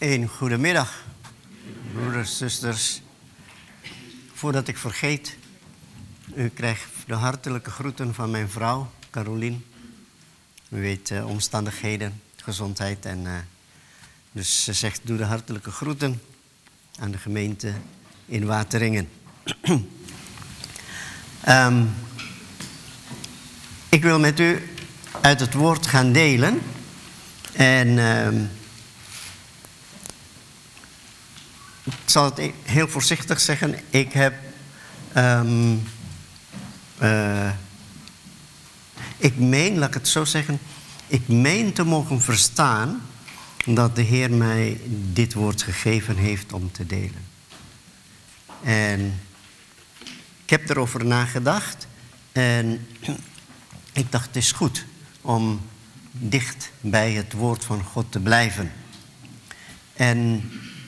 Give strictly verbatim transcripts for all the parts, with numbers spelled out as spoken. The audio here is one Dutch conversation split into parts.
Een goedemiddag, broeders, zusters. Voordat ik vergeet, u krijgt de hartelijke groeten van mijn vrouw, Carolien. U weet, uh, omstandigheden, gezondheid. En, uh, dus ze zegt, doe de hartelijke groeten aan de gemeente in Wateringen. um, ik wil met u uit het woord gaan delen. En um, ik zal het heel voorzichtig zeggen. Ik heb... Um, uh, ik meen, laat ik het zo zeggen. Ik meen te mogen verstaan dat de Heer mij dit woord gegeven heeft om te delen. En ik heb erover nagedacht. En ik dacht, het is goed om dicht bij het woord van God te blijven. En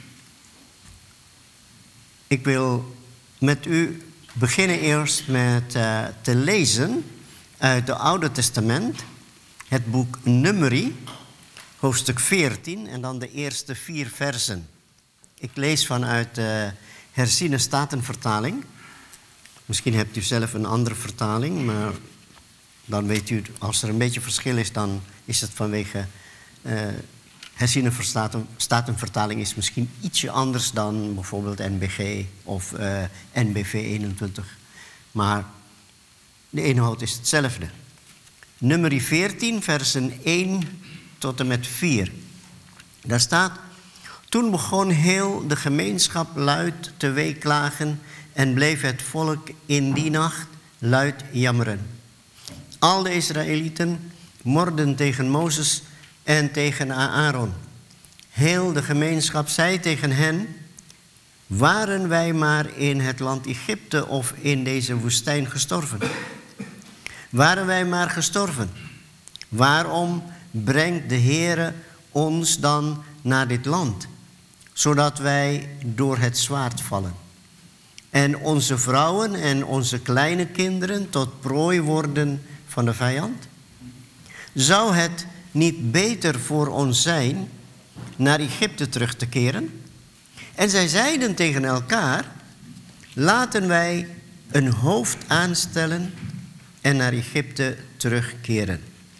ik wil met u beginnen eerst met uh, te lezen uit het Oude Testament, het boek Numeri, hoofdstuk veertien en dan de eerste vier versen. Ik lees vanuit de herziene statenvertaling. Misschien hebt u zelf een andere vertaling, maar dan weet u, als er een beetje verschil is, dan is het vanwege... Uh, herziene statenvertaling is misschien ietsje anders dan bijvoorbeeld N B G of uh, N B V eenentwintig. Maar de inhoud is hetzelfde. Numeri veertien, versen één tot en met vier. Daar staat: Toen begon heel de gemeenschap luid te weeklagen en bleef het volk in die nacht luid jammeren. Al de Israëlieten morden tegen Mozes en tegen Aaron. Heel de gemeenschap zei tegen hen: Waren wij maar in het land Egypte of in deze woestijn gestorven? Waren wij maar gestorven? Waarom brengt de Heere ons dan naar dit land, zodat wij door het zwaard vallen en onze vrouwen en onze kleine kinderen tot prooi worden van de vijand? Zou het niet beter voor ons zijn naar Egypte terug te keren? En zij zeiden tegen elkaar: Laten wij een hoofd aanstellen en naar Egypte terugkeren.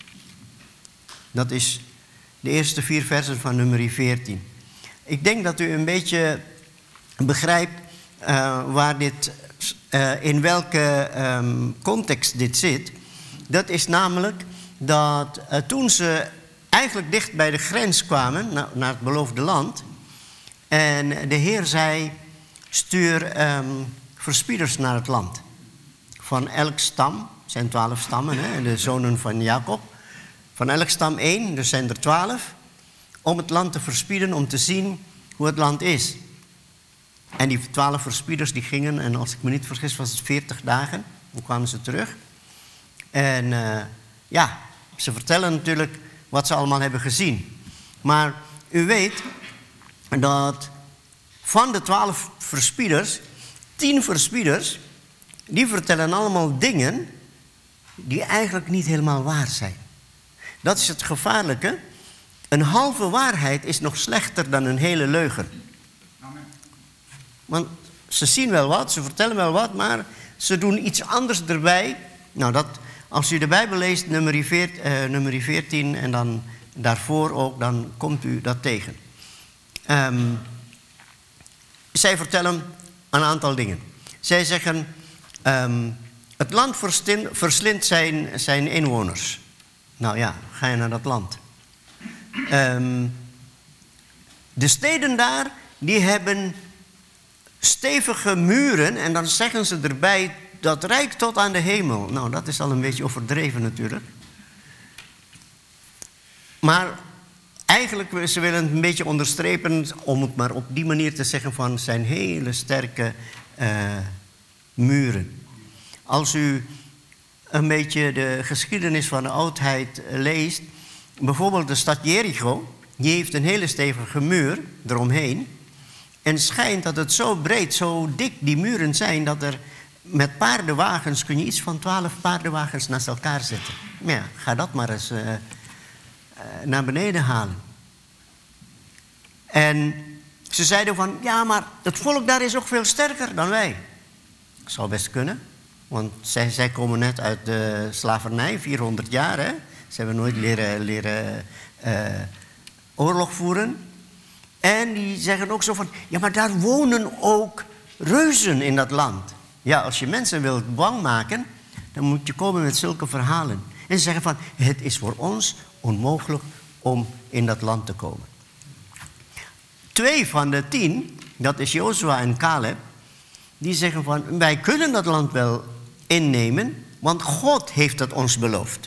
Dat is de eerste vier versen van Numeri veertien. Ik denk dat u een beetje begrijpt uh, waar dit, uh, in welke um, context dit zit. Dat is namelijk dat uh, toen ze eigenlijk dicht bij de grens kwamen, na, naar het beloofde land, en de Heer zei: stuur um, verspieders naar het land. Van elk stam, het zijn twaalf stammen, hè, de zonen van Jacob. Van elk stam één, dus zijn er twaalf, om het land te verspieden, om te zien hoe het land is. En die twaalf verspieders die gingen, en als ik me niet vergis was het veertig dagen, toen kwamen ze terug. En uh, ja, ze vertellen natuurlijk wat ze allemaal hebben gezien. Maar u weet dat van de twaalf verspieders, tien verspieders, die vertellen allemaal dingen die eigenlijk niet helemaal waar zijn. Dat is het gevaarlijke. Een halve waarheid is nog slechter dan een hele leugen. Amen. Want ze zien wel wat, ze vertellen wel wat, maar ze doen iets anders erbij. Nou, dat, als u de Bijbel leest, Numeri veertien en dan daarvoor ook, dan komt u dat tegen. Um, zij vertellen een aantal dingen. Zij zeggen: um, het land verslindt zijn, zijn inwoners. Nou ja, ga je naar dat land. Um, de steden daar, die hebben stevige muren en dan zeggen ze erbij: dat reikt tot aan de hemel. Nou, dat is al een beetje overdreven natuurlijk. Maar eigenlijk, ze willen het een beetje onderstrepen, om het maar op die manier te zeggen, van zijn hele sterke uh, muren. Als u een beetje de geschiedenis van de oudheid leest, bijvoorbeeld de stad Jericho, die heeft een hele stevige muur eromheen. En schijnt dat het zo breed, zo dik die muren zijn, dat er met paardenwagens kun je iets van twaalf paardenwagens naast elkaar zetten. Maar ja, ga dat maar eens uh, uh, naar beneden halen. En ze zeiden van, ja, maar het volk daar is ook veel sterker dan wij. Zou best kunnen, want zij, zij komen net uit de slavernij, vierhonderd jaar. Hè? Ze hebben nooit leren, leren uh, oorlog voeren. En die zeggen ook zo van, ja, maar daar wonen ook reuzen in dat land. Ja, als je mensen wilt bang maken, dan moet je komen met zulke verhalen. En ze zeggen van, het is voor ons onmogelijk om in dat land te komen. Twee van de tien, dat is Jozua en Caleb, die zeggen van, wij kunnen dat land wel innemen, want God heeft het ons beloofd.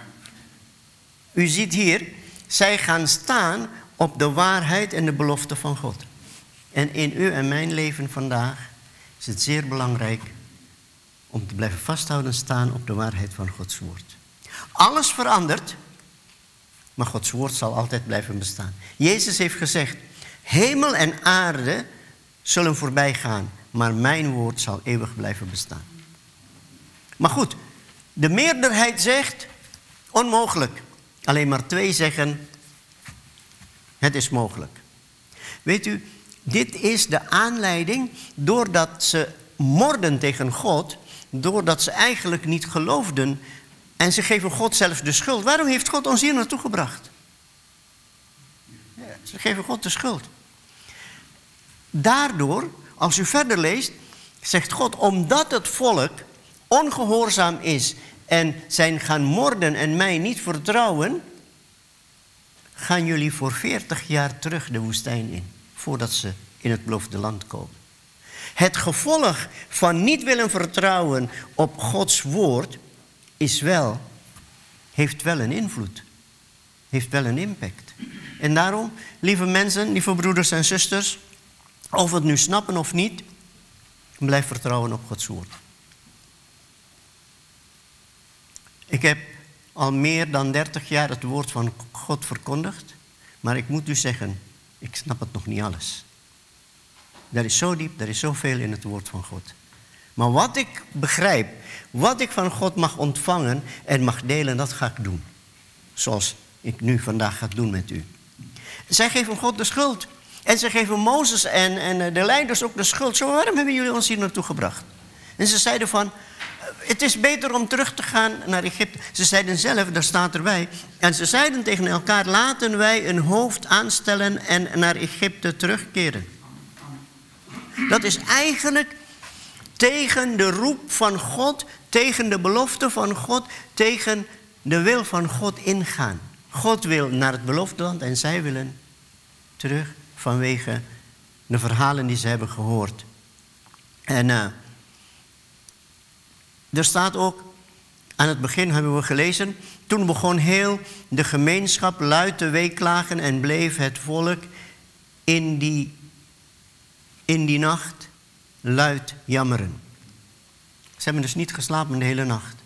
U ziet hier, zij gaan staan op de waarheid en de belofte van God. En in u en mijn leven vandaag is het zeer belangrijk om te blijven vasthouden en staan op de waarheid van Gods woord. Alles verandert, maar Gods woord zal altijd blijven bestaan. Jezus heeft gezegd, hemel en aarde zullen voorbij gaan, maar mijn woord zal eeuwig blijven bestaan. Maar goed, de meerderheid zegt, onmogelijk. Alleen maar twee zeggen, het is mogelijk. Weet u, dit is de aanleiding, doordat ze morden tegen God, doordat ze eigenlijk niet geloofden en ze geven God zelfs de schuld. Waarom heeft God ons hier naartoe gebracht? Ja, ze geven God de schuld. Daardoor, als u verder leest, zegt God, omdat het volk ongehoorzaam is en zijn gaan morden en mij niet vertrouwen, gaan jullie voor veertig jaar terug de woestijn in, voordat ze in het beloofde land komen. Het gevolg van niet willen vertrouwen op Gods woord is wel, heeft wel een invloed, heeft wel een impact. En daarom, lieve mensen, lieve broeders en zusters, of we het nu snappen of niet, blijf vertrouwen op Gods woord. Ik heb al meer dan dertig jaar het woord van God verkondigd, maar ik moet u zeggen, ik snap het nog niet alles. Er is zo diep, er is zoveel in het woord van God. Maar wat ik begrijp, wat ik van God mag ontvangen en mag delen, dat ga ik doen. Zoals ik nu vandaag ga doen met u. Zij geven God de schuld. En ze geven Mozes en, en de leiders ook de schuld. Zo, waarom hebben jullie ons hier naartoe gebracht? En ze zeiden van, het is beter om terug te gaan naar Egypte. Ze zeiden zelf, daar staat erbij. En ze zeiden tegen elkaar, laten wij een hoofd aanstellen en naar Egypte terugkeren. Dat is eigenlijk tegen de roep van God, tegen de belofte van God, tegen de wil van God ingaan. God wil naar het beloofde land en zij willen terug vanwege de verhalen die ze hebben gehoord. En uh, er staat ook, aan het begin hebben we gelezen, toen begon heel de gemeenschap luid te weeklagen en bleef het volk in die, in die nacht luid jammeren. Ze hebben dus niet geslapen de hele nacht.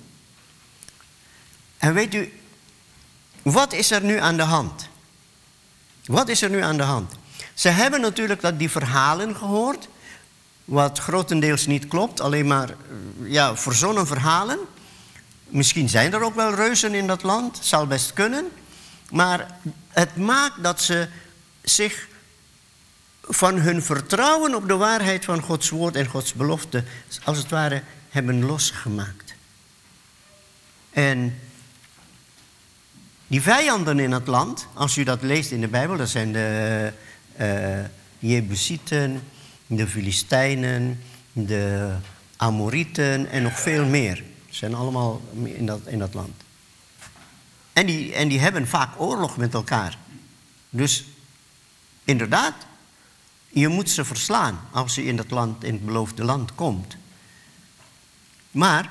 En weet u, wat is er nu aan de hand? Wat is er nu aan de hand? Ze hebben natuurlijk dat die verhalen gehoord, wat grotendeels niet klopt, alleen maar ja, verzonnen verhalen. Misschien zijn er ook wel reuzen in dat land, zal best kunnen. Maar het maakt dat ze zich van hun vertrouwen op de waarheid van Gods woord en Gods belofte, als het ware, hebben losgemaakt. En die vijanden in het land, als u dat leest in de Bijbel, dat zijn de uh, Jebusieten, de Filistijnen, de Amorieten en nog veel meer. Ze zijn allemaal in dat, in dat land. En die, en die hebben vaak oorlog met elkaar. Dus inderdaad, je moet ze verslaan als je in dat land, in het beloofde land komt. Maar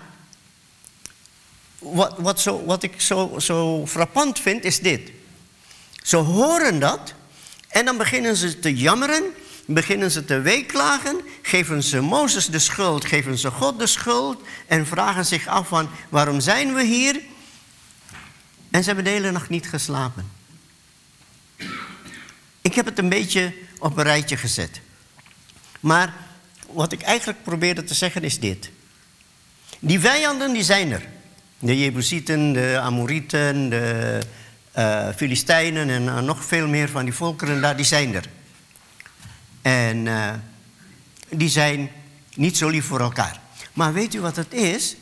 wat, wat, zo, wat ik zo, zo frappant vind is dit. Ze horen dat en dan beginnen ze te jammeren, beginnen ze te weeklagen, geven ze Mozes de schuld, geven ze God de schuld en vragen zich af van waarom zijn we hier? En ze hebben de hele nacht niet geslapen. Ik heb het een beetje op een rijtje gezet. Maar wat ik eigenlijk probeerde te zeggen is dit. Die vijanden die zijn er. De Jebusieten, de Amorieten, de uh, Filistijnen en uh, nog veel meer van die volkeren daar, die zijn er. En uh, die zijn niet zo lief voor elkaar. Maar weet u wat het is?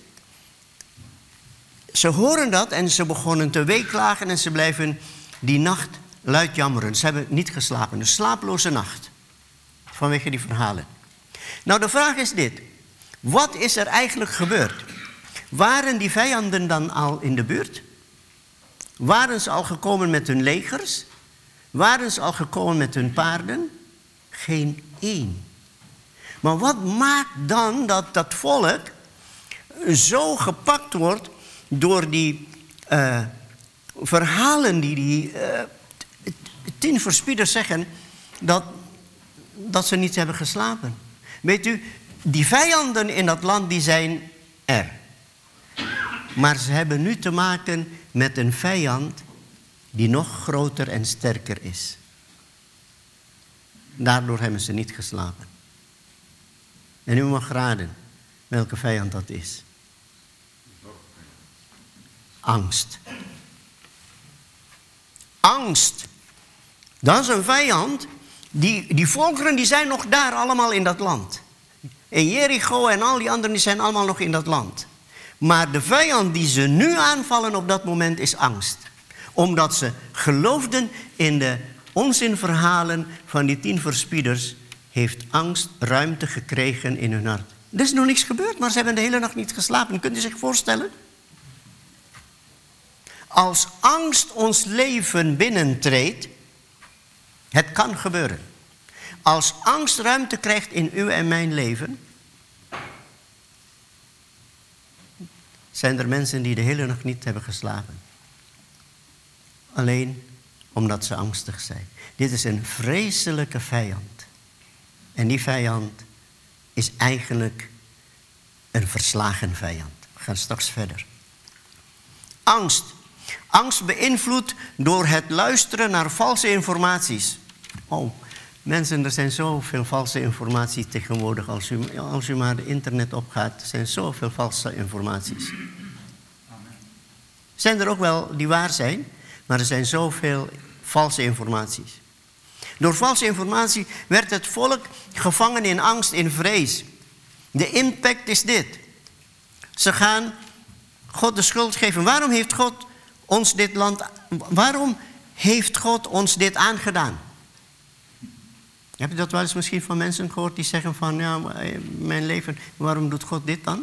Ze horen dat en ze begonnen te weeklagen en ze blijven die nacht luid jammeren. Ze hebben niet geslapen, een slaaploze nacht. Vanwege die verhalen. Nou, de vraag is dit. Wat is er eigenlijk gebeurd? Waren die vijanden dan al in de buurt? Waren ze al gekomen met hun legers? Waren ze al gekomen met hun paarden? Geen één. Maar wat maakt dan dat dat volk zo gepakt wordt door die uh, verhalen die die uh, tien verspieders zeggen dat, dat ze niet hebben geslapen? Weet u, die vijanden in dat land die zijn er. Maar ze hebben nu te maken met een vijand die nog groter en sterker is. Daardoor hebben ze niet geslapen. En u mag raden welke vijand dat is. Angst. Angst. Dat is een vijand. Die, die volkeren die zijn nog daar allemaal in dat land. En Jericho en al die anderen die zijn allemaal nog in dat land. Maar de vijand die ze nu aanvallen op dat moment is angst. Omdat ze geloofden in de onzinverhalen van die tien verspieders, heeft angst ruimte gekregen in hun hart. Er is nog niks gebeurd, maar ze hebben de hele nacht niet geslapen. Kunt u zich voorstellen? Als angst ons leven binnentreedt, het kan gebeuren. Als angst ruimte krijgt in uw en mijn leven, zijn er mensen die de hele nacht niet hebben geslapen. Alleen omdat ze angstig zijn. Dit is een vreselijke vijand. En die vijand is eigenlijk een verslagen vijand. We gaan straks verder. Angst. Angst beïnvloedt door het luisteren naar valse informaties. Oh, mensen, er zijn zoveel valse informatie tegenwoordig. Als u, als u maar het internet opgaat, er zijn zoveel valse informaties. Amen. Zijn er ook wel die waar zijn, maar er zijn zoveel valse informaties. Door valse informatie werd het volk gevangen in angst, in vrees. De impact is dit. Ze gaan God de schuld geven. Waarom heeft God ons dit land, waarom heeft God ons dit aangedaan? Heb je dat wel eens misschien van mensen gehoord die zeggen van, ja, mijn leven, waarom doet God dit dan?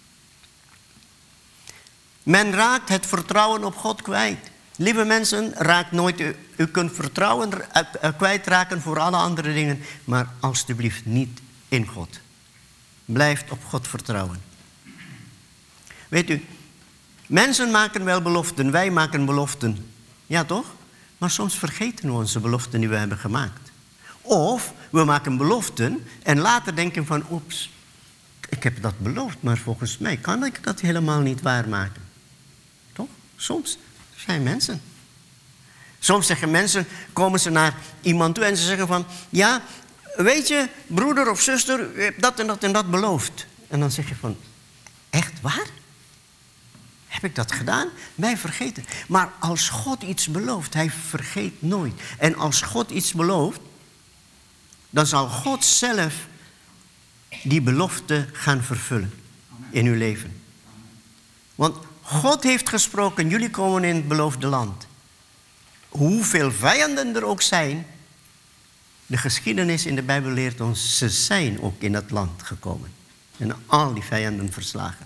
Men raakt het vertrouwen op God kwijt. Lieve mensen, raak nooit, u, u kunt vertrouwen kwijtraken voor alle andere dingen, maar alstublieft niet in God. Blijf op God vertrouwen. Weet u, mensen maken wel beloften, wij maken beloften. Ja toch? Maar soms vergeten we onze beloften die we hebben gemaakt. Of we maken beloften en later denken van, oeps, ik heb dat beloofd, maar volgens mij kan ik dat helemaal niet waarmaken. Toch? Soms zijn mensen. Soms zeggen mensen, komen ze naar iemand toe en ze zeggen van, ja, weet je, broeder of zuster, u hebt dat en dat en dat beloofd. En dan zeg je van, echt waar? Heb ik dat gedaan? Mij vergeten. Maar als God iets belooft, hij vergeet nooit. En als God iets belooft, dan zal God zelf die belofte gaan vervullen in uw leven. Want God heeft gesproken, jullie komen in het beloofde land. Hoeveel vijanden er ook zijn, de geschiedenis in de Bijbel leert ons, ze zijn ook in dat land gekomen. En al die vijanden verslagen.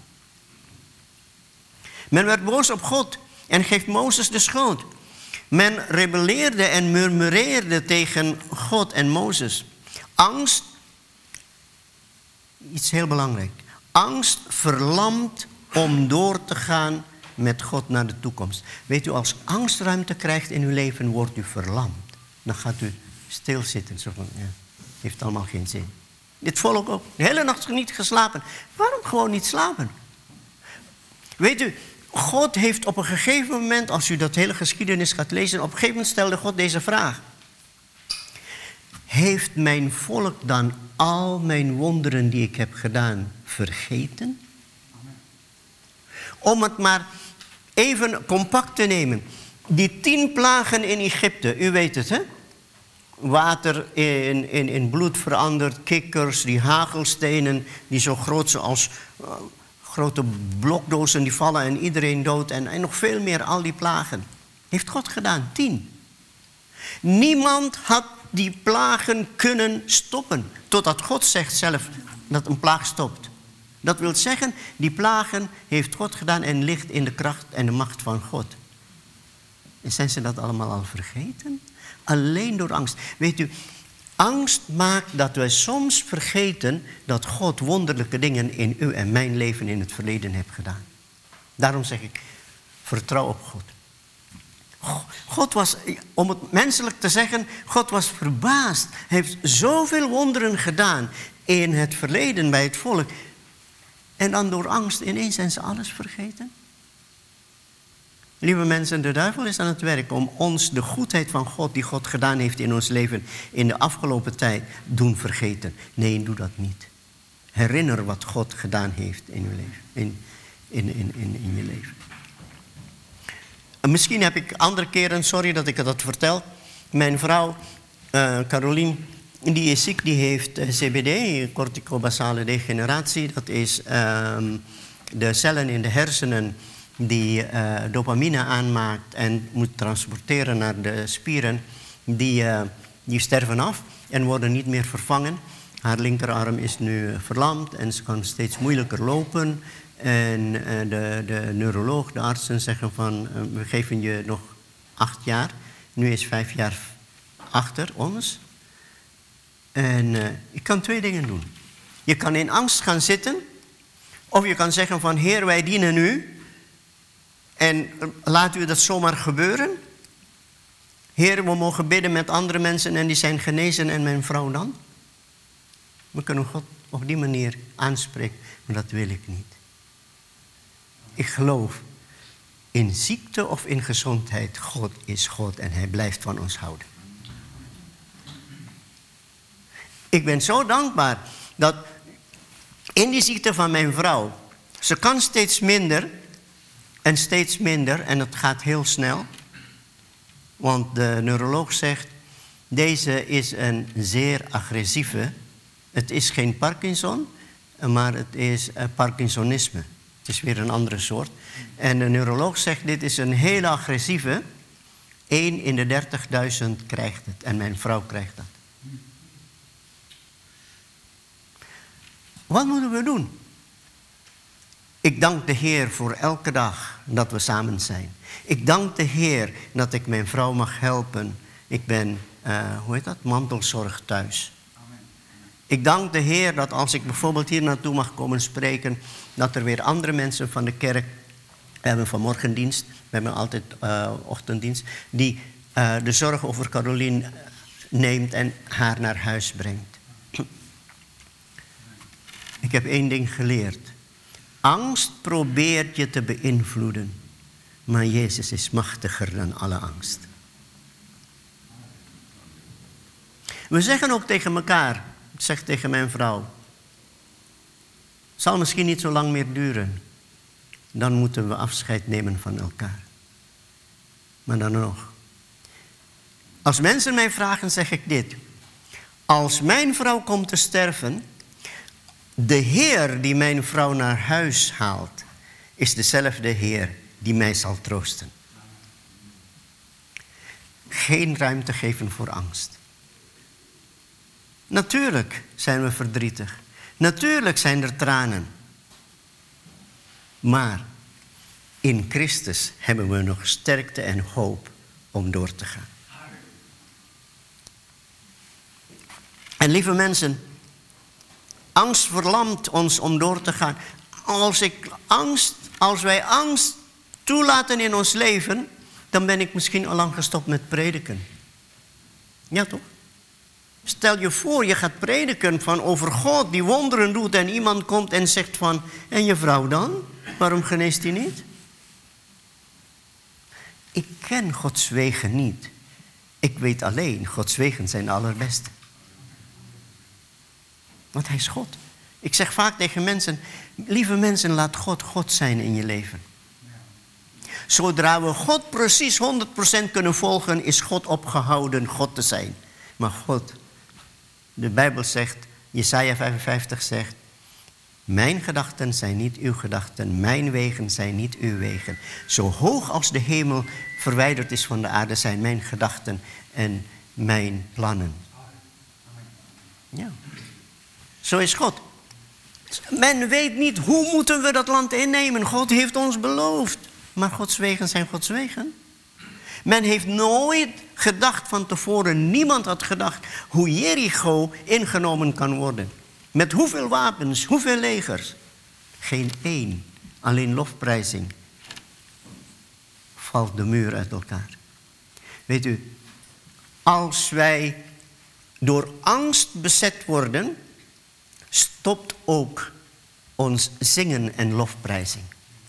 Men werd boos op God en geeft Mozes de schuld. Men rebelleerde en murmureerde tegen God en Mozes. Angst, iets heel belangrijk. Angst verlamt om door te gaan met God naar de toekomst. Weet u, als angst ruimte krijgt in uw leven, wordt u verlamd. Dan gaat u stilzitten. Zo van, ja, heeft allemaal geen zin. Dit volk ook, de hele nacht niet geslapen. Waarom gewoon niet slapen? Weet u, God heeft op een gegeven moment, als u dat hele geschiedenis gaat lezen, op een gegeven moment stelde God deze vraag. Heeft mijn volk dan al mijn wonderen die ik heb gedaan vergeten? Amen. Om het maar even compact te nemen. Die tien plagen in Egypte, u weet het, hè? Water in, in, in bloed veranderd, kikkers, die hagelstenen, die zo groot zijn als uh, grote blokdozen, die vallen en iedereen dood. En, en nog veel meer, al die plagen. Heeft God gedaan, tien. Niemand had die plagen kunnen stoppen, totdat God zegt zelf dat een plaag stopt. Dat wil zeggen, die plagen heeft God gedaan en ligt in de kracht en de macht van God. En zijn ze dat allemaal al vergeten? Alleen door angst. Weet u, angst maakt dat wij soms vergeten dat God wonderlijke dingen in u en mijn leven in het verleden heeft gedaan. Daarom zeg ik, vertrouw op God. God was, om het menselijk te zeggen, God was verbaasd. Hij heeft zoveel wonderen gedaan in het verleden bij het volk. En dan door angst ineens zijn ze alles vergeten. Lieve mensen, de duivel is aan het werk om ons de goedheid van God die God gedaan heeft in ons leven in de afgelopen tijd doen vergeten. Nee, doe dat niet. Herinner wat God gedaan heeft in je leven. In, in, in, in, in je leven. En misschien heb ik andere keren, sorry dat ik dat vertel. Mijn vrouw, uh, Caroline, die is ziek, die heeft uh, C B D, corticobasale degeneratie. Dat is uh, de cellen in de hersenen die uh, dopamine aanmaakt en moet transporteren naar de spieren. Die, uh, die sterven af en worden niet meer vervangen. Haar linkerarm is nu verlamd en ze kan steeds moeilijker lopen. En uh, de, de neuroloog, de artsen zeggen van, uh, we geven je nog acht jaar. Nu is vijf jaar achter ons. En uh, je kan twee dingen doen. Je kan in angst gaan zitten. Of je kan zeggen van, Heer, wij dienen u. En laat u dat zomaar gebeuren. Heer, we mogen bidden met andere mensen en die zijn genezen en mijn vrouw dan. We kunnen God op die manier aanspreken, maar dat wil ik niet. Ik geloof in ziekte of in gezondheid. God is God en hij blijft van ons houden. Ik ben zo dankbaar dat in die ziekte van mijn vrouw, ze kan steeds minder en steeds minder en het gaat heel snel. Want de neuroloog zegt, deze is een zeer agressieve, het is geen Parkinson, maar het is Parkinsonisme. Het is weer een andere soort. En de neuroloog zegt, dit is een hele agressieve. één in de dertigduizend krijgt het. En mijn vrouw krijgt dat. Wat moeten we doen? Ik dank de Heer voor elke dag dat we samen zijn. Ik dank de Heer dat ik mijn vrouw mag helpen. Ik ben, uh, hoe heet dat, mantelzorg thuis. Ik dank de Heer dat als ik bijvoorbeeld hier naartoe mag komen spreken, dat er weer andere mensen van de kerk, we hebben vanmorgen dienst, we hebben altijd uh, ochtenddienst, die uh, de zorg over Caroline neemt en haar naar huis brengt. Ik heb één ding geleerd. Angst probeert je te beïnvloeden, maar Jezus is machtiger dan alle angst. We zeggen ook tegen elkaar, ik zeg tegen mijn vrouw, het zal misschien niet zo lang meer duren. Dan moeten we afscheid nemen van elkaar. Maar dan nog. Als mensen mij vragen, zeg ik dit. Als mijn vrouw komt te sterven, de Heer die mijn vrouw naar huis haalt, is dezelfde Heer die mij zal troosten. Geen ruimte geven voor angst. Natuurlijk zijn we verdrietig. Natuurlijk zijn er tranen. Maar in Christus hebben we nog sterkte en hoop om door te gaan. En lieve mensen, angst verlamt ons om door te gaan. Als, ik angst, als wij angst toelaten in ons leven, dan ben ik misschien al lang gestopt met prediken. Ja toch? Stel je voor, je gaat prediken van over God die wonderen doet en iemand komt en zegt van, en je vrouw dan? Waarom geneest die niet? Ik ken Gods wegen niet. Ik weet alleen, Gods wegen zijn de allerbeste. Want hij is God. Ik zeg vaak tegen mensen, lieve mensen, laat God God zijn in je leven. Zodra we God precies honderd procent kunnen volgen, is God opgehouden God te zijn. Maar God, de Bijbel zegt, Jesaja vijfenvijftig zegt, mijn gedachten zijn niet uw gedachten, mijn wegen zijn niet uw wegen. Zo hoog als de hemel verwijderd is van de aarde, zijn mijn gedachten en mijn plannen. Ja, zo is God. Men weet niet, hoe moeten we dat land innemen? God heeft ons beloofd. Maar Gods wegen zijn Gods wegen. Men heeft nooit gedacht van tevoren, niemand had gedacht hoe Jericho ingenomen kan worden. Met hoeveel wapens, hoeveel legers? Geen één, alleen lofprijzing. Valt de muur uit elkaar. Weet u, als wij door angst bezet worden, stopt ook ons zingen en lofprijzing.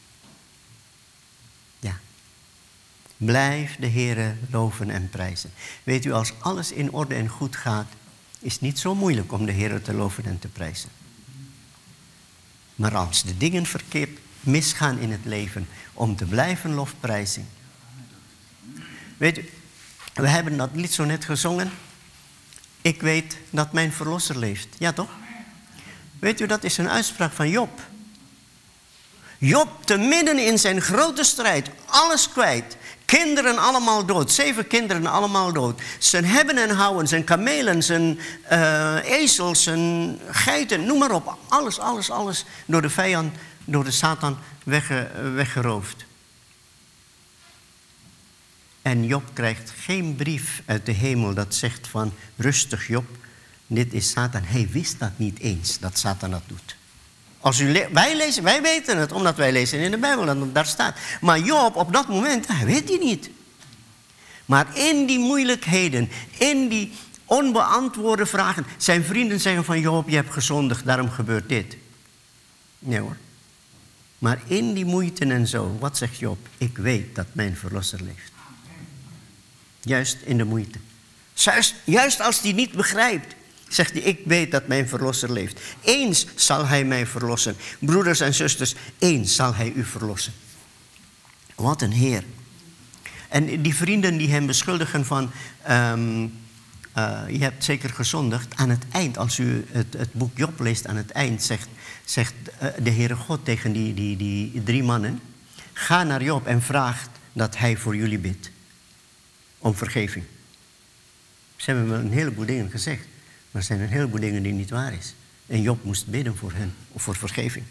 Ja. Blijf de Heere loven en prijzen. Weet u, als alles in orde en goed gaat, is het niet zo moeilijk om de Heere te loven en te prijzen. Maar als de dingen verkeerd misgaan in het leven, om te blijven lofprijzen. Weet u, we hebben dat lied zo net gezongen. Ik weet dat mijn verlosser leeft. Ja toch? Weet u, dat is een uitspraak van Job. Job, te midden in zijn grote strijd, alles kwijt. Kinderen allemaal dood, zeven kinderen allemaal dood. Zijn hebben en houden, zijn kamelen, zijn uh, ezels, zijn geiten, noem maar op. Alles, alles, alles door de vijand, door de Satan wegge, weggeroofd. En Job krijgt geen brief uit de hemel dat zegt van, rustig Job, dit is Satan. Hij wist dat niet eens, dat Satan dat doet. Als u le- wij, lezen, wij weten het, omdat wij lezen in de Bijbel, dat het daar staat. Maar Job, op dat moment, hij weet die niet. Maar in die moeilijkheden, in die onbeantwoorde vragen, zijn vrienden zeggen van, Job, je hebt gezondigd, daarom gebeurt dit. Nee hoor. Maar in die moeite en zo, wat zegt Job? Ik weet dat mijn verlosser leeft. Juist in de moeite. Juist, juist als hij niet begrijpt, zegt hij, ik weet dat mijn verlosser leeft. Eens zal hij mij verlossen. Broeders en zusters, eens zal hij u verlossen. Wat een Heer. En die vrienden die hem beschuldigen van, um, uh, je hebt zeker gezondigd. Aan het eind, als u het, het boek Job leest, aan het eind zegt, zegt uh, de Heere God tegen die, die, die drie mannen, ga naar Job en vraag dat hij voor jullie bidt. Om vergeving. Ze hebben wel een heleboel dingen gezegd. Maar er zijn een heleboel dingen die niet waar is. En Job moest bidden voor hen, of voor vergeving.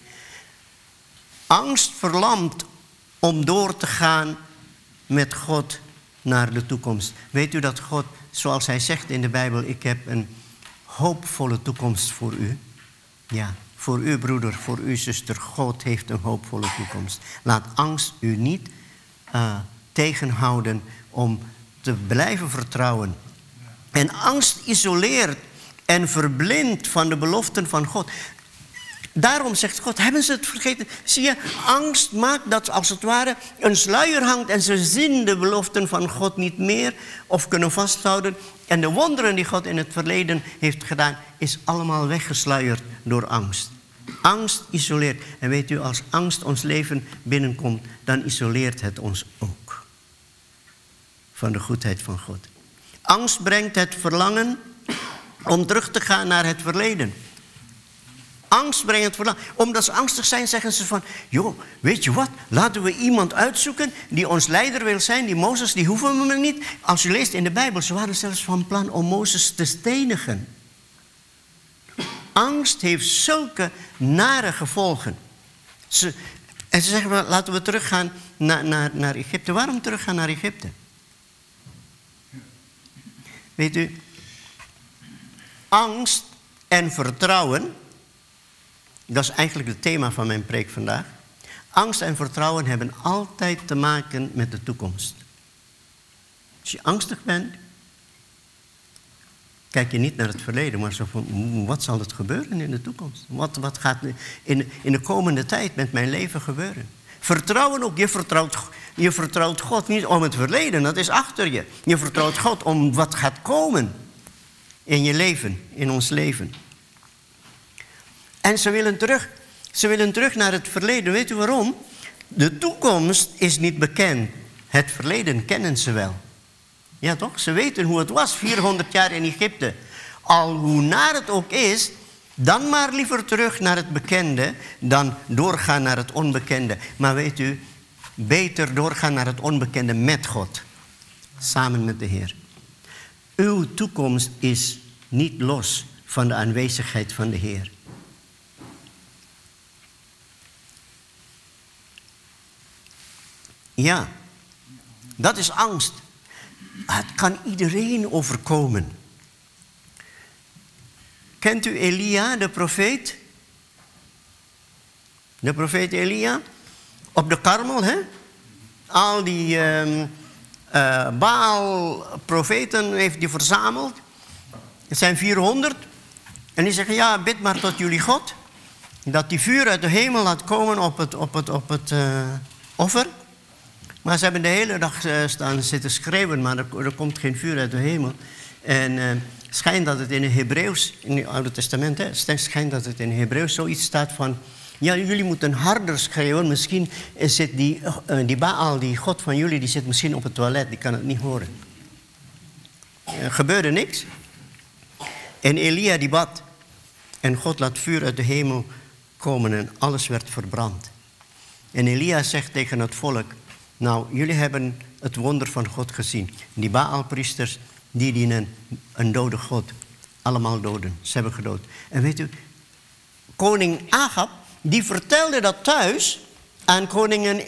Angst verlamt om door te gaan met God naar de toekomst. Weet u dat God, zoals hij zegt in de Bijbel, ik heb een hoopvolle toekomst voor u. Ja, voor uw broeder, voor uw zuster. God heeft een hoopvolle toekomst. Laat angst u niet uh, tegenhouden om te blijven vertrouwen. En angst isoleert en verblindt van de beloften van God. Daarom zegt God, hebben ze het vergeten? Zie je, angst maakt dat als het ware een sluier hangt en ze zien de beloften van God niet meer of kunnen vasthouden. En de wonderen die God in het verleden heeft gedaan, is allemaal weggesluierd door angst. Angst isoleert. En weet u, als angst ons leven binnenkomt, dan isoleert het ons ook van de goedheid van God. Angst brengt het verlangen om terug te gaan naar het verleden. Angst brengt het verlangen. Omdat ze angstig zijn, zeggen ze van, joh, weet je wat? Laten we iemand uitzoeken die ons leider wil zijn. Die Mozes, die hoeven we niet. Als u leest in de Bijbel, ze waren zelfs van plan om Mozes te stenigen. Angst heeft zulke nare gevolgen. Ze, en ze zeggen, laten we teruggaan naar, naar, naar Egypte. Waarom teruggaan naar Egypte? Weet u, angst en vertrouwen, dat is eigenlijk het thema van mijn preek vandaag. Angst en vertrouwen hebben altijd te maken met de toekomst. Als je angstig bent, kijk je niet naar het verleden, maar zo van, wat zal het gebeuren in de toekomst? Wat, wat gaat in, in de komende tijd met mijn leven gebeuren? Vertrouwen ook, je vertrouwt, je vertrouwt God niet om het verleden, dat is achter je. Je vertrouwt God om wat gaat komen in je leven, in ons leven. En ze willen terug, ze willen terug naar het verleden. Weet u waarom? De toekomst is niet bekend. Het verleden kennen ze wel. Ja toch? Ze weten hoe het was, vierhonderd jaar in Egypte. Al hoe naar het ook is, dan maar liever terug naar het bekende dan doorgaan naar het onbekende. Maar weet u, beter doorgaan naar het onbekende met God. Samen met de Heer. Uw toekomst is niet los van de aanwezigheid van de Heer. Ja, dat is angst. Het kan iedereen overkomen. Kent u Elia, de profeet? De profeet Elia? Op de Karmel, hè? Al die uh, uh, Baal-profeten heeft hij verzameld. Het zijn vierhonderd. En die zeggen, ja, bid maar tot jullie God. Dat die vuur uit de hemel laat komen op het, op het, op het uh, offer. Maar ze hebben de hele dag uh, staan zitten schreeuwen, maar er, er komt geen vuur uit de hemel. En uh, schijnt dat het in het Hebreeuws, in het Oude Testament, hè, schijnt dat het in het Hebreeuws zoiets staat van, ja, jullie moeten harder schreeuwen. Misschien zit die, uh, die Baal, die God van jullie, die zit misschien op het toilet, die kan het niet horen. Er gebeurde niks. En Elia die bad. En God laat vuur uit de hemel komen en alles werd verbrand. En Elia zegt tegen het volk, nou, jullie hebben het wonder van God gezien. Die Baalpriesters, die dienen een dode God. Allemaal doden. Ze hebben gedood. En weet u, koning Agab, die vertelde dat thuis aan koningin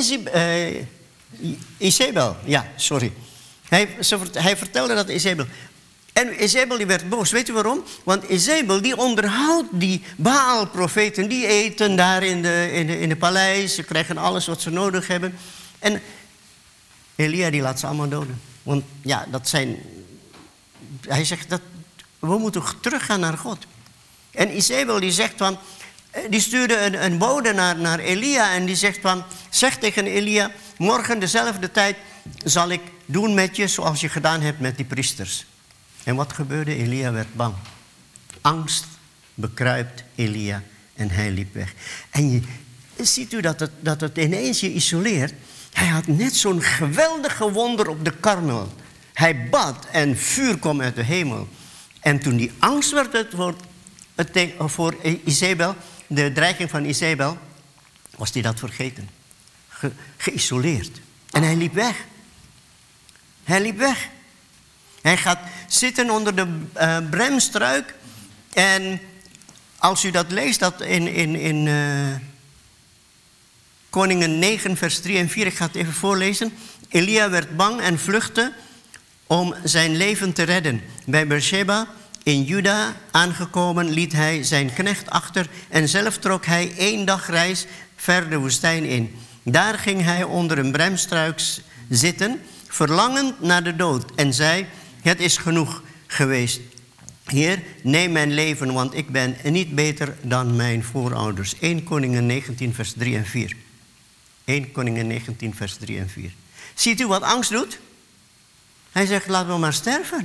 Izebel. Ja, sorry. Hij, ze, hij vertelde dat aan Izebel. En Izebel die werd boos. Weet u waarom? Want Izebel die onderhoudt die Baal-profeten. Die eten daar in de, in de, in de paleis. Ze krijgen alles wat ze nodig hebben. En Elia die laat ze allemaal doden. Want ja, dat zijn... Hij zegt dat we moeten teruggaan naar God. En Izebel die zegt van... Die stuurde een, een bode naar, naar Elia en die zegt van... Zeg tegen Elia, morgen dezelfde tijd zal ik doen met je zoals je gedaan hebt met die priesters. En wat gebeurde? Elia werd bang. Angst bekruipt Elia en hij liep weg. En je, ziet u dat het, dat het ineens je isoleert? Hij had net zo'n geweldige wonder op de Karmel. Hij bad en vuur kwam uit de hemel. En toen die angst werd het voor, het, voor Izebel, de dreiging van Izebel, was hij dat vergeten. Ge, geïsoleerd. En hij liep weg. Hij liep weg. Hij gaat zitten onder de uh, bremstruik. En als u dat leest, dat in, in, in uh, Koningen negen, vers drie en vier, ik ga het even voorlezen. Elia werd bang en vluchtte om zijn leven te redden. Bij Beersheba in Juda aangekomen liet hij zijn knecht achter en zelf trok hij één dag reis ver de woestijn in. Daar ging hij onder een bremstruik zitten, verlangend naar de dood en zei, het is genoeg geweest. Heer, neem mijn leven, want ik ben niet beter dan mijn voorouders. Eerste Koningen negentien, vers drie en vier. Eerste Koningen negentien, vers drie en vier. Ziet u wat angst doet? Hij zegt, laat me maar sterven.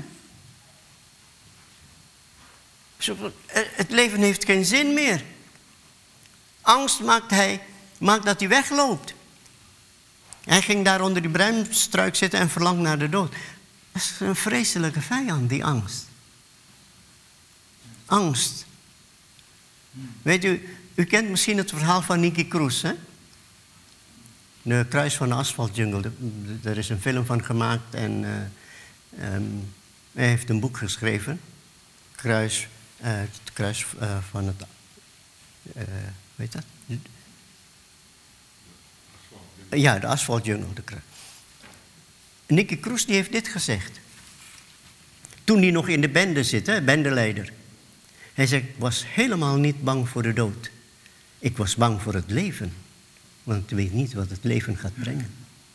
Het leven heeft geen zin meer. Angst maakt, hij, maakt dat hij wegloopt. Hij ging daar onder die bremstruik zitten en verlangt naar de dood. Dat is een vreselijke vijand, die angst. Angst. Weet u, u kent misschien het verhaal van Nicky Cruz, hè? De Kruis van de Asfaltjungle. Er is een film van gemaakt en uh, um, hij heeft een boek geschreven. Kruis, uh, het kruis uh, van het... Uh, weet dat? Ja, de Asfaltjungle. Nicky Cruz die heeft dit gezegd. Toen hij nog in de bende zit, hè, bendeleider. Hij zegt, ik was helemaal niet bang voor de dood. Ik was bang voor het leven. Want ik weet niet wat het leven gaat brengen.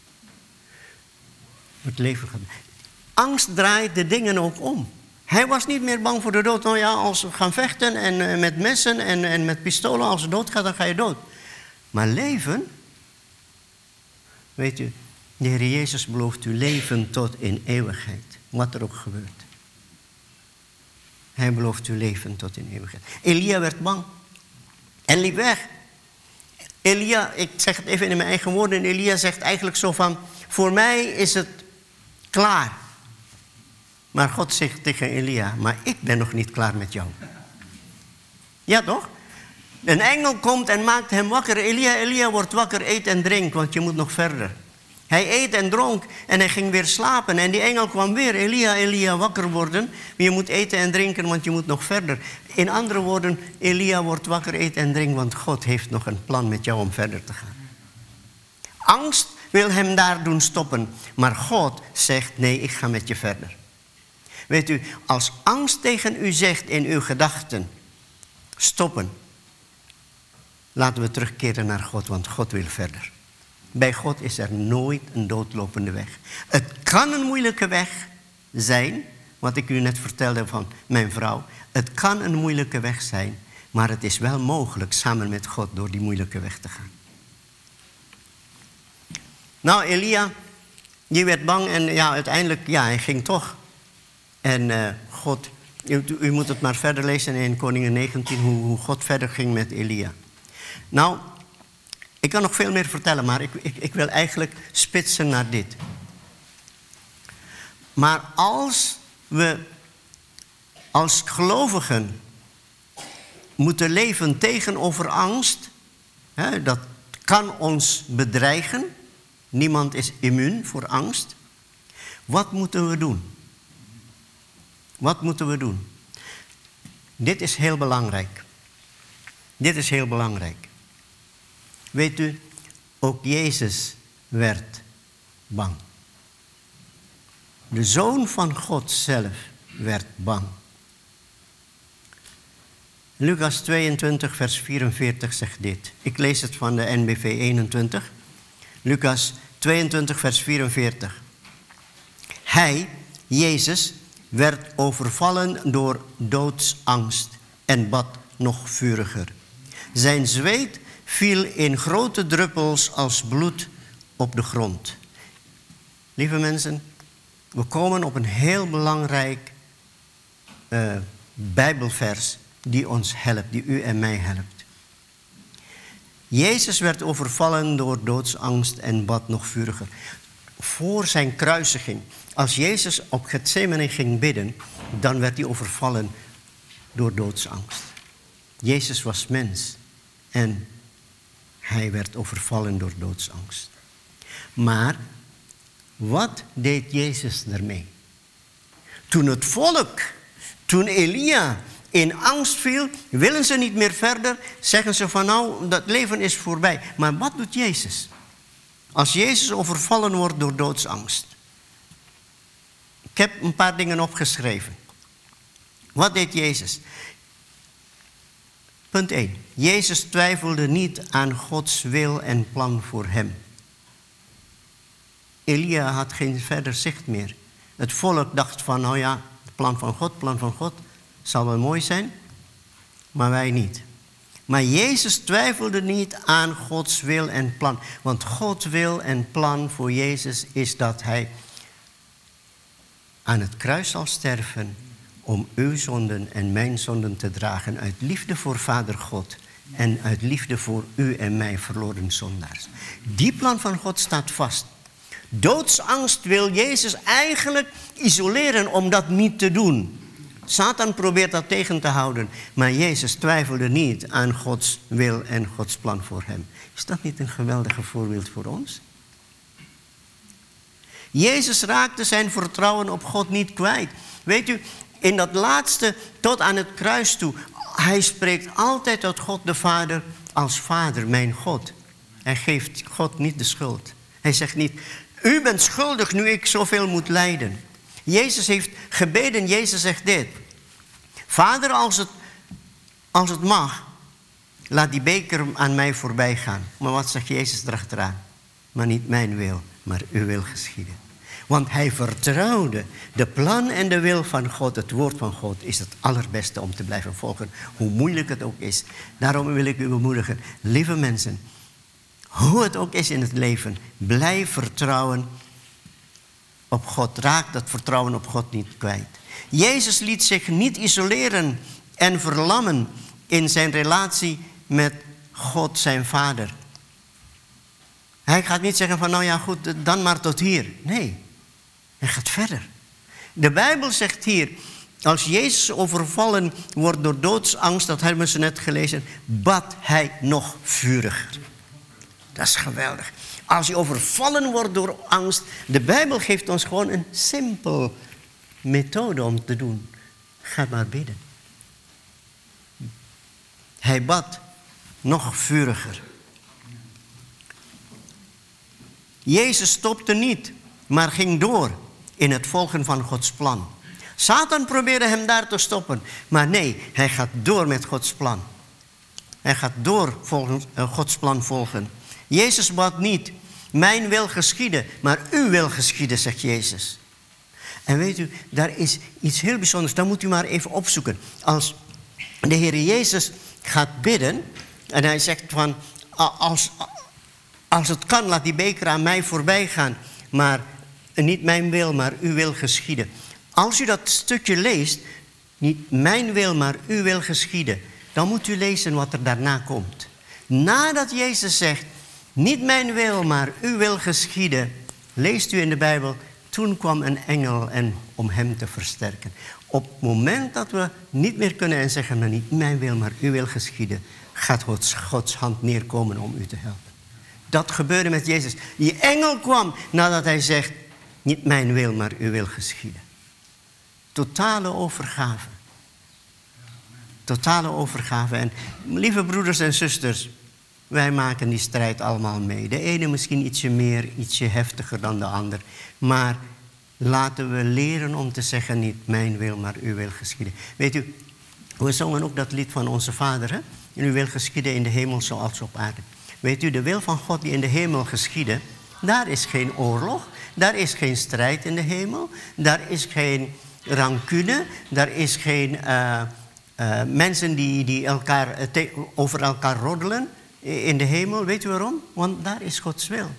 Het leven gaat... Angst draait de dingen ook om. Hij was niet meer bang voor de dood. Nou ja, als we gaan vechten en uh, met messen en, en met pistolen, als je doodgaat, dan ga je dood. Maar leven... Weet u, de Heer Jezus belooft u leven tot in eeuwigheid. Wat er ook gebeurt. Hij belooft u leven tot in eeuwigheid. Elia werd bang. En liep weg. Elia, ik zeg het even in mijn eigen woorden, Elia zegt eigenlijk zo van, voor mij is het klaar. Maar God zegt tegen Elia, maar ik ben nog niet klaar met jou. Ja toch? Een engel komt en maakt hem wakker. Elia, Elia wordt wakker, eet en drink, want je moet nog verder. Hij eet en dronk en hij ging weer slapen. En die engel kwam weer, Elia, Elia, wakker worden. Je moet eten en drinken, want je moet nog verder. In andere woorden, Elia wordt wakker, eet en drink, want God heeft nog een plan met jou om verder te gaan. Angst wil hem daar doen stoppen. Maar God zegt, nee, ik ga met je verder. Weet u, als angst tegen u zegt in uw gedachten, stoppen. Laten we terugkeren naar God, want God wil verder. Bij God is er nooit een doodlopende weg. Het kan een moeilijke weg zijn, wat ik u net vertelde van mijn vrouw. Het kan een moeilijke weg zijn, maar het is wel mogelijk samen met God door die moeilijke weg te gaan. Nou, Elia, die werd bang en ja, uiteindelijk, ja, hij ging toch. En uh, God, u, u moet het maar verder lezen in Koningen negentien, hoe, hoe God verder ging met Elia. Nou, ik kan nog veel meer vertellen, maar ik, ik, ik wil eigenlijk spitsen naar dit. Maar als we als gelovigen moeten leven tegenover angst, hè, dat kan ons bedreigen. Niemand is immuun voor angst. Wat moeten we doen? Wat moeten we doen? Dit is heel belangrijk. Dit is heel belangrijk. Weet u, ook Jezus werd bang. De Zoon van God zelf werd bang. Lucas tweeëntwintig, vers vierenveertig zegt dit. Ik lees het van de N B V eenentwintig. Lucas tweeëntwintig, vers vierenveertig. Hij, Jezus, werd overvallen door doodsangst en bad nog vuriger. Zijn zweet viel in grote druppels als bloed op de grond. Lieve mensen, we komen op een heel belangrijk uh, Bijbelvers die ons helpt, die u en mij helpt. Jezus werd overvallen door doodsangst en bad nog vuriger. Voor zijn kruisiging, als Jezus op Getsemane ging bidden, dan werd hij overvallen door doodsangst. Jezus was mens en hij werd overvallen door doodsangst. Maar wat deed Jezus daarmee? Toen het volk, toen Elia in angst viel, willen ze niet meer verder, zeggen ze van nou, dat leven is voorbij. Maar wat doet Jezus? Als Jezus overvallen wordt door doodsangst. Ik heb een paar dingen opgeschreven. Wat deed Jezus? Punt één. Jezus twijfelde niet aan Gods wil en plan voor hem. Elia had geen verder zicht meer. Het volk dacht van, nou ja, het plan van God, plan van God, zal wel mooi zijn, maar wij niet. Maar Jezus twijfelde niet aan Gods wil en plan. Want Gods wil en plan voor Jezus is dat hij aan het kruis zal sterven om uw zonden en mijn zonden te dragen uit liefde voor Vader God en uit liefde voor u en mij verloren zondaars. Die plan van God staat vast. Doodsangst wil Jezus eigenlijk isoleren om dat niet te doen. Satan probeert dat tegen te houden, maar Jezus twijfelde niet aan Gods wil en Gods plan voor hem. Is dat niet een geweldige voorbeeld voor ons? Jezus raakte zijn vertrouwen op God niet kwijt. Weet u, in dat laatste tot aan het kruis toe, hij spreekt altijd tot God de Vader als Vader, mijn God. Hij geeft God niet de schuld. Hij zegt niet, u bent schuldig nu ik zoveel moet lijden. Jezus heeft gebeden, Jezus zegt dit. Vader, als het, als het mag, laat die beker aan mij voorbij gaan. Maar wat zegt Jezus erachteraan? Maar niet mijn wil, maar uw wil geschieden. Want hij vertrouwde de plan en de wil van God. Het woord van God is het allerbeste om te blijven volgen. Hoe moeilijk het ook is. Daarom wil ik u bemoedigen. Lieve mensen, hoe het ook is in het leven, blijf vertrouwen op God. Raak dat vertrouwen op God niet kwijt. Jezus liet zich niet isoleren en verlammen in zijn relatie met God zijn Vader. Hij gaat niet zeggen van, nou ja goed, dan maar tot hier. Nee, hij gaat verder. De Bijbel zegt hier, als Jezus overvallen wordt door doodsangst, dat hebben ze net gelezen, bad hij nog vuriger. Dat is geweldig. Als je overvallen wordt door angst, de Bijbel geeft ons gewoon een simpel methode om te doen. Ga maar bidden. Hij bad nog vuriger. Jezus stopte niet, maar ging door in het volgen van Gods plan. Satan probeerde hem daar te stoppen, maar nee, hij gaat door met Gods plan. Hij gaat door volgens uh, Gods plan volgen. Jezus bad niet, mijn wil geschieden, maar uw wil geschieden, zegt Jezus. En weet u, daar is iets heel bijzonders, dat moet u maar even opzoeken. Als de Heer Jezus gaat bidden en hij zegt van, als, als het kan, laat die beker aan mij voorbij gaan, maar niet mijn wil, maar uw wil geschieden. Als u dat stukje leest, niet mijn wil, maar uw wil geschieden, dan moet u lezen wat er daarna komt. Nadat Jezus zegt, niet mijn wil, maar uw wil geschieden, leest u in de Bijbel, toen kwam een engel en om hem te versterken. Op het moment dat we niet meer kunnen en zeggen, maar niet mijn wil, maar uw wil geschieden, gaat Gods, Gods hand neerkomen om u te helpen. Dat gebeurde met Jezus. Die engel kwam nadat hij zegt, niet mijn wil, maar uw wil geschieden. Totale overgave. Totale overgave. En lieve broeders en zusters, wij maken die strijd allemaal mee. De ene misschien ietsje meer, ietsje heftiger dan de ander. Maar laten we leren om te zeggen, niet mijn wil, maar uw wil geschieden. Weet u, we zongen ook dat lied van onze Vader, hè? En uw wil geschieden in de hemel zoals op aarde. Weet u, de wil van God die in de hemel geschieden, daar is geen oorlog, daar is geen strijd in de hemel, daar is geen rancune, daar is geen uh, uh, mensen die, die elkaar, uh, te, over elkaar roddelen in de hemel. Weet u waarom? Want daar is Gods wil.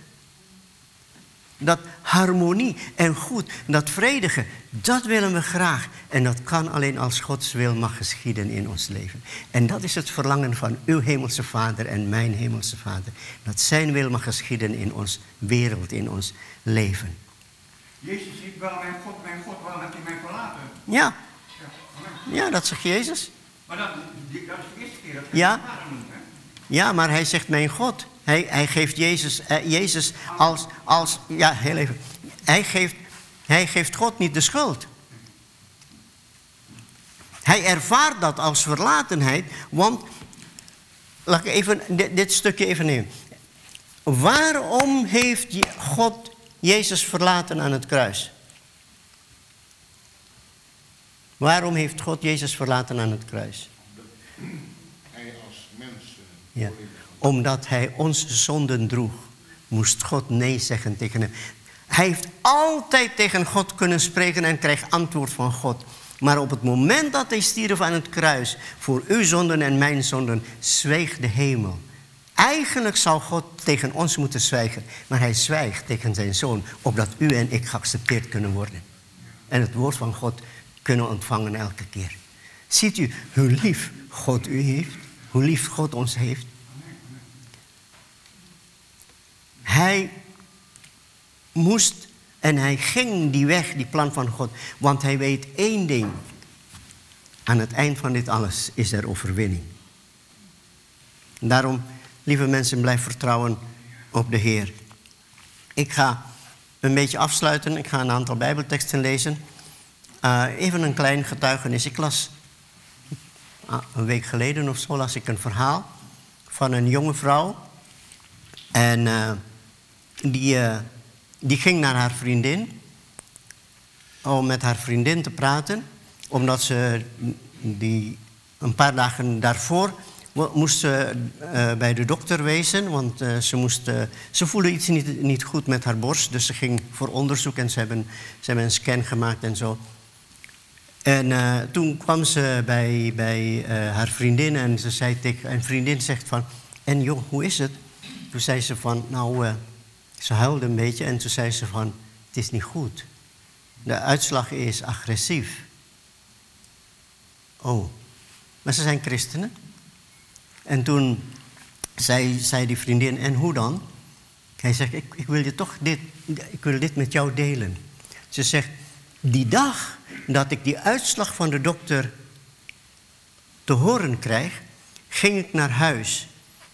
Dat harmonie en goed, dat vredige, dat willen we graag. En dat kan alleen als Gods wil mag geschieden in ons leven. En dat is het verlangen van uw hemelse Vader en mijn hemelse Vader. Dat zijn wil mag geschieden in ons wereld, in ons leven. Jezus riep wel, mijn God, mijn God, waarom hebt u mij verlaten? Ja, ja, dat zegt Jezus. Maar dat, dat is de eerste keer dat hij ja. zijn vader noemt, hè? Ja, maar hij zegt mijn God. Hij, hij geeft Jezus, eh, Jezus als, als, ja, heel even. Hij geeft, hij geeft God niet de schuld. Hij ervaart dat als verlatenheid, want, laat ik even dit, dit stukje even nemen. Waarom heeft God Jezus verlaten aan het kruis? Waarom heeft God Jezus verlaten aan het kruis? Hij als mens. Ja. Omdat hij onze zonden droeg, moest God nee zeggen tegen hem. Hij heeft altijd tegen God kunnen spreken en kreeg antwoord van God. Maar op het moment dat hij stierf aan het kruis, voor uw zonden en mijn zonden, zweeg de hemel. Eigenlijk zou God tegen ons moeten zwijgen, maar hij zwijgt tegen zijn zoon, opdat u en ik geaccepteerd kunnen worden. En het woord van God kunnen ontvangen elke keer. Ziet u hoe lief God u heeft, hoe lief God ons heeft? Hij moest en hij ging die weg, die plan van God. Want hij weet één ding. Aan het eind van dit alles is er overwinning. Daarom, lieve mensen, blijf vertrouwen op de Heer. Ik ga een beetje afsluiten. Ik ga een aantal Bijbelteksten lezen. Uh, even een klein getuigenis. Ik las uh, een week geleden of zo las ik een verhaal van een jonge vrouw. En uh, die, uh, die ging naar haar vriendin om met haar vriendin te praten. Omdat ze die een paar dagen daarvoor moest ze uh, bij de dokter wezen. Want uh, ze, moest, uh, ze voelde iets niet, niet goed met haar borst. Dus ze ging voor onderzoek en ze hebben, ze hebben een scan gemaakt en zo. En uh, toen kwam ze bij, bij uh, haar vriendin en ze zei tegen een vriendin zegt van, en joh, hoe is het? Toen zei ze van, nou, uh, ze huilde een beetje en toen zei ze van, het is niet goed. De uitslag is agressief. Oh, maar ze zijn christenen. En toen zei, zei die vriendin, en hoe dan? Hij zegt, ik, ik wil je toch dit, ik wil dit met jou delen. Ze zegt, die dag dat ik die uitslag van de dokter te horen krijg, ging ik naar huis.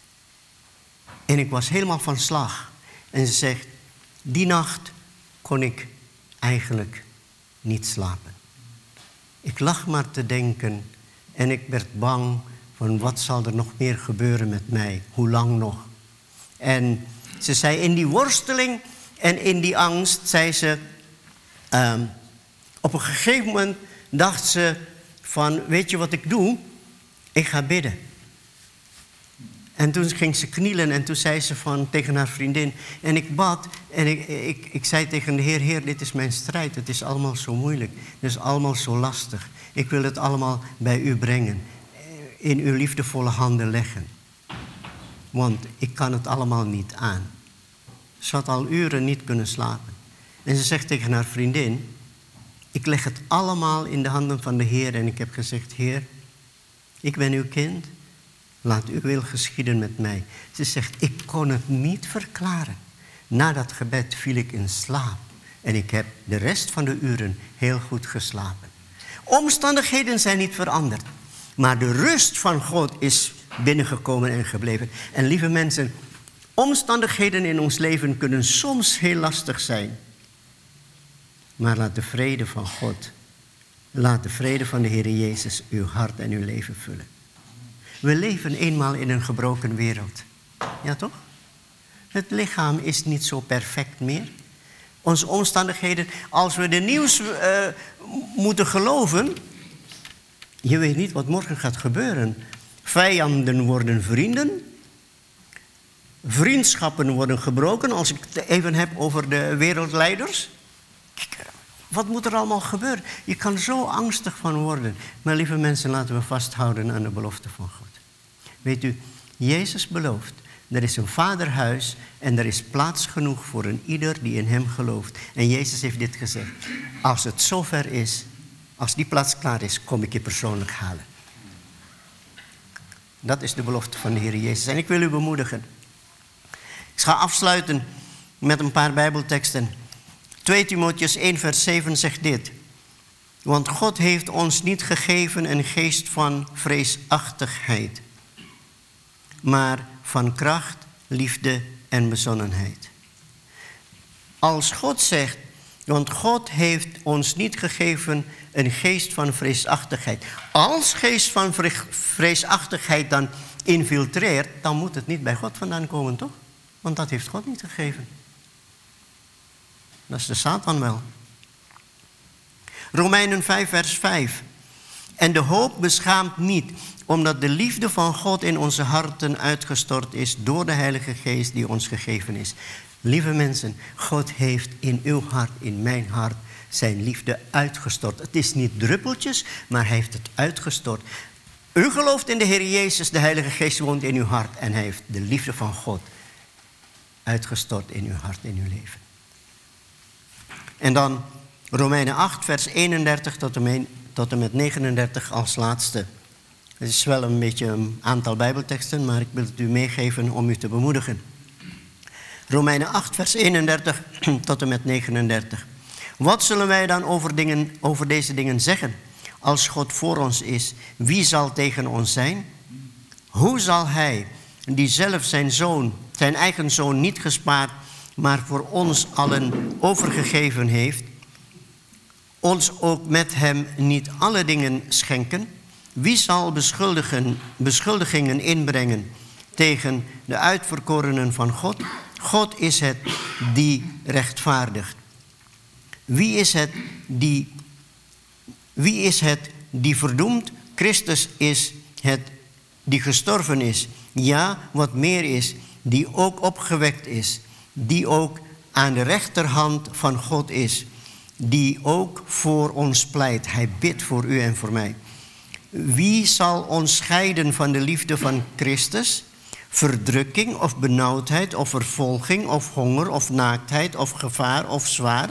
En ik was helemaal van slag. En ze zegt, die nacht kon ik eigenlijk niet slapen. Ik lag maar te denken en ik werd bang van wat zal er nog meer gebeuren met mij? Hoe lang nog? En ze zei, in die worsteling en in die angst, zei ze, um, op een gegeven moment dacht ze van, weet je wat ik doe? Ik ga bidden. En toen ging ze knielen en toen zei ze van, tegen haar vriendin, en ik bad en ik, ik, ik zei tegen de Heer, Heer, dit is mijn strijd. Het is allemaal zo moeilijk. Het is allemaal zo lastig. Ik wil het allemaal bij u brengen. In uw liefdevolle handen leggen. Want ik kan het allemaal niet aan. Ze had al uren niet kunnen slapen. En ze zegt tegen haar vriendin, ik leg het allemaal in de handen van de Heer. En ik heb gezegd, Heer, ik ben uw kind. Laat uw wil geschieden met mij. Ze zegt, ik kon het niet verklaren. Na dat gebed viel ik in slaap. En ik heb de rest van de uren heel goed geslapen. Omstandigheden zijn niet veranderd. Maar de rust van God is binnengekomen en gebleven. En lieve mensen, omstandigheden in ons leven kunnen soms heel lastig zijn. Maar laat de vrede van God, laat de vrede van de Heer Jezus uw hart en uw leven vullen. We leven eenmaal in een gebroken wereld. Ja toch? Het lichaam is niet zo perfect meer. Onze omstandigheden, als we de nieuws uh, moeten geloven, je weet niet wat morgen gaat gebeuren. Vijanden worden vrienden. Vriendschappen worden gebroken. Als ik het even heb over de wereldleiders. Kijk, wat moet er allemaal gebeuren? Je kan zo angstig van worden. Maar lieve mensen, laten we vasthouden aan de belofte van God. Weet u, Jezus belooft, er is een vaderhuis en er is plaats genoeg voor een ieder die in hem gelooft. En Jezus heeft dit gezegd. Als het zover is, als die plaats klaar is, kom ik je persoonlijk halen. Dat is de belofte van de Heer Jezus. En ik wil u bemoedigen. Ik ga afsluiten met een paar Bijbelteksten. twee Timotheüs één vers zeven zegt dit. Want God heeft ons niet gegeven een geest van vreesachtigheid, maar van kracht, liefde en bezonnenheid. Als God zegt, want God heeft ons niet gegeven een geest van vreesachtigheid. Als geest van vreesachtigheid dan infiltreert, dan moet het niet bij God vandaan komen, toch? Want dat heeft God niet gegeven. Dat is de Satan wel. Romeinen vijf vers vijf. En de hoop beschaamt niet, omdat de liefde van God in onze harten uitgestort is door de Heilige Geest die ons gegeven is. Lieve mensen, God heeft in uw hart, in mijn hart, zijn liefde uitgestort. Het is niet druppeltjes, maar hij heeft het uitgestort. U gelooft in de Heer Jezus, de Heilige Geest woont in uw hart en hij heeft de liefde van God uitgestort in uw hart, in uw leven. En dan Romeinen acht, vers eenendertig tot en met negenendertig als laatste. Het is wel een beetje een aantal Bijbelteksten, maar ik wil het u meegeven om u te bemoedigen. Romeinen acht, vers eenendertig tot en met negenendertig. Wat zullen wij dan over, dingen, over deze dingen zeggen? Als God voor ons is, wie zal tegen ons zijn? Hoe zal hij, die zelf zijn zoon, zijn eigen zoon niet gespaard, maar voor ons allen overgegeven heeft, ons ook met hem niet alle dingen schenken? Wie zal beschuldigen, beschuldigingen inbrengen tegen de uitverkorenen van God? God is het die rechtvaardigt. Wie is het die, wie is het die verdoemt? Christus is het die gestorven is. Ja, wat meer is, die ook opgewekt is. Die ook aan de rechterhand van God is. Die ook voor ons pleit. Hij bidt voor u en voor mij. Wie zal ons scheiden van de liefde van Christus? Verdrukking of benauwdheid of vervolging of honger of naaktheid of gevaar of zwaard?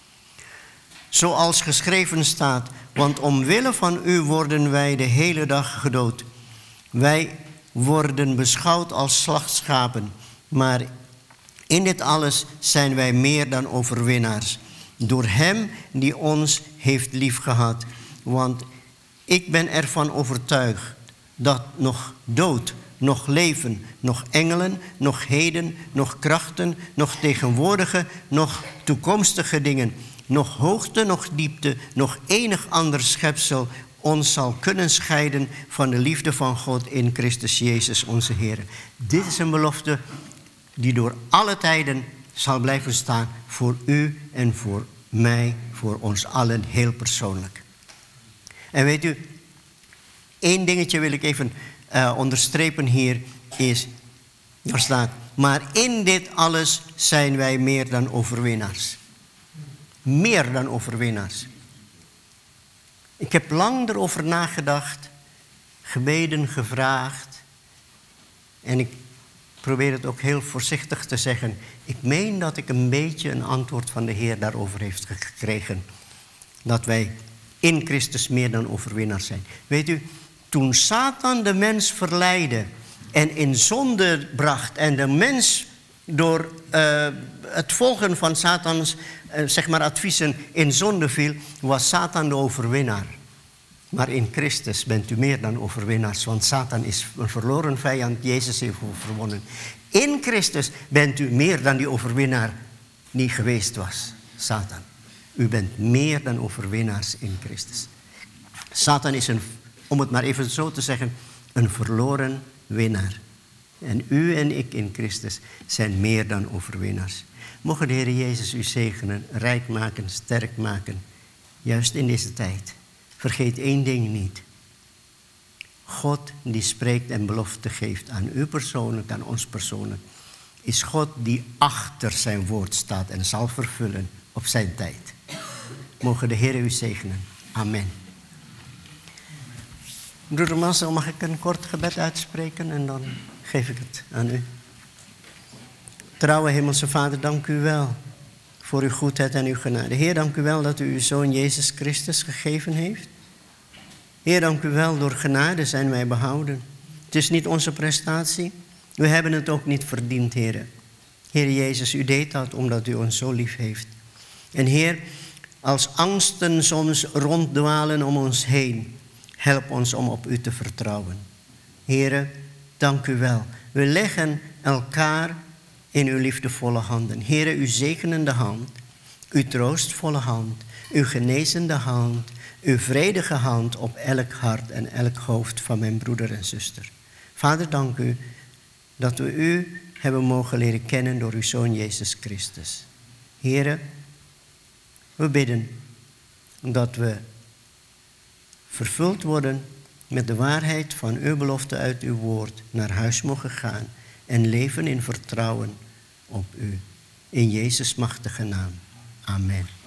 Zoals geschreven staat, want omwille van u worden wij de hele dag gedood. Wij worden beschouwd als slachtschapen, maar In dit alles zijn wij meer dan overwinnaars. Door hem die ons heeft liefgehad. Want ik ben ervan overtuigd dat nog dood, nog leven, nog engelen, nog heden, nog krachten, nog tegenwoordige, nog toekomstige dingen, nog hoogte, nog diepte, nog enig ander schepsel ons zal kunnen scheiden van de liefde van God in Christus Jezus onze Heer. Dit is een belofte die door alle tijden zal blijven staan voor u en voor mij, voor ons allen heel persoonlijk. En weet u, één dingetje wil ik even uh, onderstrepen hier is, daar staat, maar in dit alles zijn wij meer dan overwinnaars. Meer dan overwinnaars. Ik heb lang erover nagedacht, gebeden, gevraagd. En ik probeer het ook heel voorzichtig te zeggen. Ik meen dat ik een beetje een antwoord van de Heer daarover heeft gekregen. Dat wij in Christus meer dan overwinnaars zijn. Weet u, toen Satan de mens verleidde en in zonde bracht en de mens door uh, het volgen van Satans uh, zeg maar adviezen in zonde viel, was Satan de overwinnaar. Maar in Christus bent u meer dan overwinnaars, want Satan is een verloren vijand, Jezus heeft overwonnen. In Christus bent u meer dan die overwinnaar die geweest was, Satan. U bent meer dan overwinnaars in Christus. Satan is, een, om het maar even zo te zeggen, een verloren winnaar. En u en ik in Christus zijn meer dan overwinnaars. Mogen de Heer Jezus u zegenen, rijk maken, sterk maken, juist in deze tijd. Vergeet één ding niet. God die spreekt en belofte geeft aan u persoonlijk, aan ons persoonlijk, is God die achter zijn woord staat en zal vervullen op zijn tijd. Mogen de Heer u zegenen. Amen. Broeder Marcel, mag ik een kort gebed uitspreken en dan geef ik het aan u. Trouwe Hemelse Vader, dank u wel voor uw goedheid en uw genade. Heer, dank u wel dat u uw Zoon Jezus Christus gegeven heeft. Heer, dank u wel, door genade zijn wij behouden. Het is niet onze prestatie. We hebben het ook niet verdiend, Heer. Heer Jezus, u deed dat omdat u ons zo lief heeft. En Heer, als angsten soms ronddwalen om ons heen, help ons om op u te vertrouwen. Heer, dank u wel. We leggen elkaar in uw liefdevolle handen. Heer, uw zegenende hand, uw troostvolle hand, uw genezende hand, uw vredige hand op elk hart en elk hoofd van mijn broeder en zuster. Vader, dank u dat we u hebben mogen leren kennen door uw Zoon Jezus Christus. Heere, we bidden dat we vervuld worden met de waarheid van uw belofte uit uw woord, naar huis mogen gaan en leven in vertrouwen op u. In Jezus' machtige naam. Amen.